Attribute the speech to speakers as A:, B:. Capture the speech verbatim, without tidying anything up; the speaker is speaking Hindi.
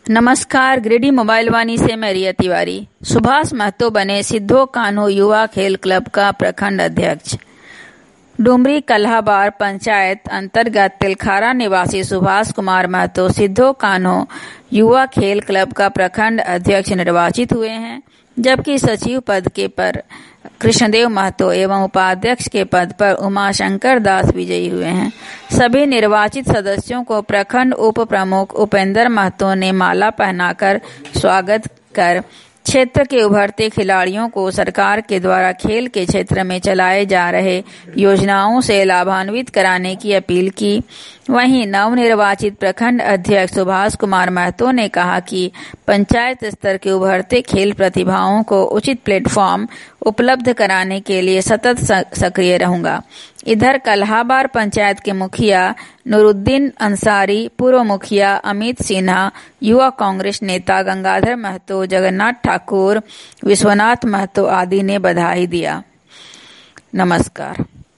A: नमस्कार, गिरिडीह मोबाइल वाणी से मैं रिया तिवारी। सुभाष महतो बने सिद्धो कान्हो युवा खेल क्लब का प्रखंड अध्यक्ष। डुमरी कल्हाबार पंचायत अंतर्गत तिलखारा निवासी सुभाष कुमार महतो सिद्धो कान्हो युवा खेल क्लब का प्रखंड अध्यक्ष निर्वाचित हुए हैं, जबकि सचिव पद के पर कृष्णदेव महतो एवं उपाध्यक्ष के पद पर उमाशंकर दास विजयी हुए हैं। सभी निर्वाचित सदस्यों को प्रखंड उप प्रमुख उपेंद्र महतो ने माला पहनाकर स्वागत कर क्षेत्र के उभरते खिलाड़ियों को सरकार के द्वारा खेल के क्षेत्र में चलाए जा रहे योजनाओं से लाभान्वित कराने की अपील की। वहीं नवनिर्वाचित प्रखंड अध्यक्ष सुभाष कुमार महतो ने कहा कि पंचायत स्तर के उभरते खेल प्रतिभाओं को उचित प्लेटफॉर्म उपलब्ध कराने के लिए सतत सक्रिय रहूंगा। इधर कल्हाबार पंचायत के मुखिया नूरुद्दीन अंसारी, पूर्व मुखिया अमित सिन्हा, युवा कांग्रेस नेता गंगाधर महतो, जगन्नाथ ठाकुर, विश्वनाथ महतो आदि ने बधाई दिया। नमस्कार।